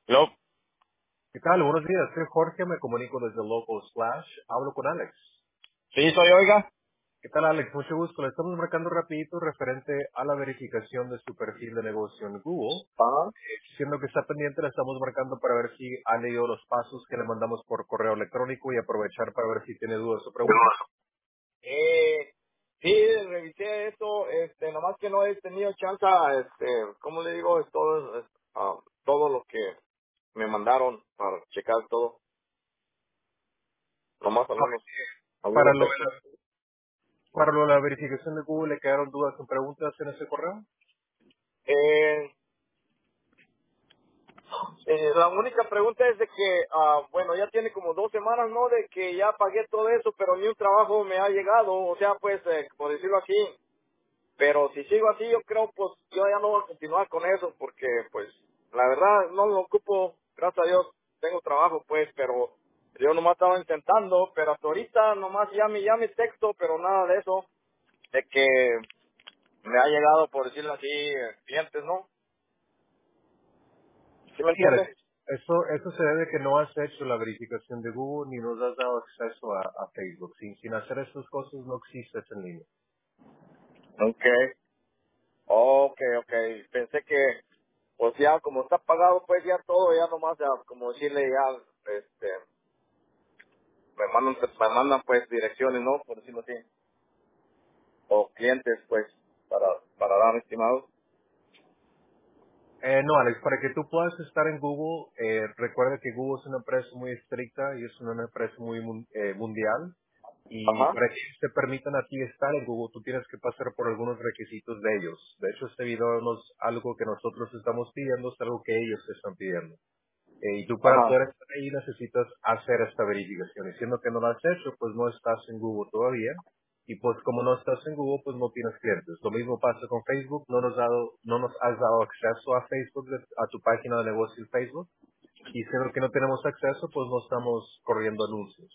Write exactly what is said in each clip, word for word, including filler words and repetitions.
Hello. ¿Qué tal? Buenos días. Soy Jorge, me comunico desde Local Slash. Hablo con Alex. Sí, soy Oiga. ¿Qué tal, Alex? Mucho gusto. Le estamos marcando rapidito referente a la verificación de su perfil de negocio en Google. Ajá. Siendo que está pendiente, le estamos marcando para ver si ha leído los pasos que le mandamos por correo electrónico y aprovechar para ver si tiene dudas o preguntas. Eh, sí, revisé esto, este, nomás que no he tenido chance, este, ¿cómo le digo? Es todo, es, ah, todo lo que me mandaron para checar todo, nomás Ah, algunos, Para algunos lo, de textos. la, para lo de la verificación de Google, ¿le quedaron dudas o preguntas en ese correo? Eh, eh, la única pregunta es de que, ah, bueno, ya tiene como dos semanas, ¿no? De que ya pagué todo eso, pero ni un trabajo me ha llegado, o sea, pues, eh, por decirlo así. Pero si sigo así, yo creo, pues, yo ya no voy a continuar con eso, porque, pues, la verdad, no lo ocupo, gracias a Dios, tengo trabajo, pues, pero yo nomás estaba intentando, pero hasta ahorita nomás ya me, ya me texto, pero nada de eso, de que me ha llegado, por decirlo así, eh, clientes, ¿no? ¿Sí me Sí, Alex. entiendes? Eso, eso se debe que no has hecho la verificación de Google ni nos has dado acceso a, a Facebook. Sin, sin hacer esas cosas no existes en línea. Okay, okay, okay. Pensé que, pues ya como está pagado, pues ya todo, ya nomás, ya, como decirle ya, este, me mandan, me mandan pues direcciones, ¿no? Por decirlo así. O clientes, pues, para, para dar estimados. Eh, no, Alex, para que tú puedas estar en Google, eh, recuerda que Google es una empresa muy estricta y es una empresa muy mun- eh, mundial. Y Ajá, para que te permitan a ti estar en Google, tú tienes que pasar por algunos requisitos de ellos. De hecho, este video no es algo que nosotros estamos pidiendo, es algo que ellos te están pidiendo. Eh, y tú para ajá. poder estar ahí necesitas hacer esta verificación. Y siendo que no lo has hecho, pues no estás en Google todavía. Y pues como no estás en Google, pues no tienes clientes. Lo mismo pasa con Facebook. No nos, dado, no nos has dado acceso a Facebook, de- a tu página de negocio en Facebook. Y siendo que no tenemos acceso, pues no estamos corriendo anuncios.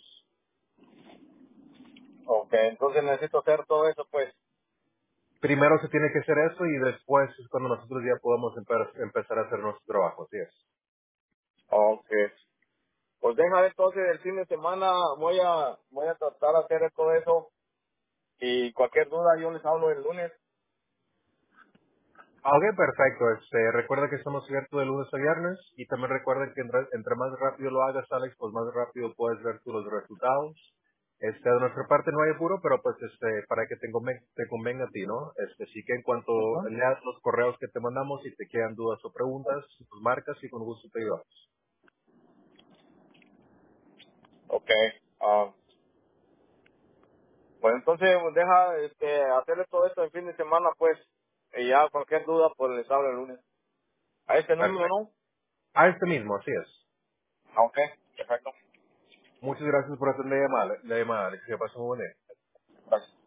Ok, entonces necesito hacer todo eso, pues. Primero se tiene que hacer eso y después es cuando nosotros ya podemos empe- empezar a hacer nuestro trabajo. Así es. Ok. Pues deja entonces el fin de semana, voy a, voy a tratar de hacer todo eso. Y cualquier duda yo les hablo el lunes. Ah, Ok, perfecto. Este, recuerda que estamos abiertos de lunes a viernes y también recuerda que entre, entre más rápido lo hagas, Alex, pues más rápido puedes ver tú los resultados. Este, de nuestra parte no hay apuro, pero pues este, para que te convenga, te convenga a ti, ¿no? Este, sí que en cuanto Ajá. leas los correos que te mandamos y te quedan dudas o preguntas, pues marcas y con gusto te ayudamos. Ok. Ah, pues entonces pues, deja este, hacerle todo esto el fin de semana, pues. Y ya cualquier duda, pues les hablo el lunes. A este número, Perfecto. ¿no? Ah, este mismo, así es. Ah, ok, perfecto. Muchas gracias por atender la llamada, la llamada, Alex. Que pasen un buen día. Gracias.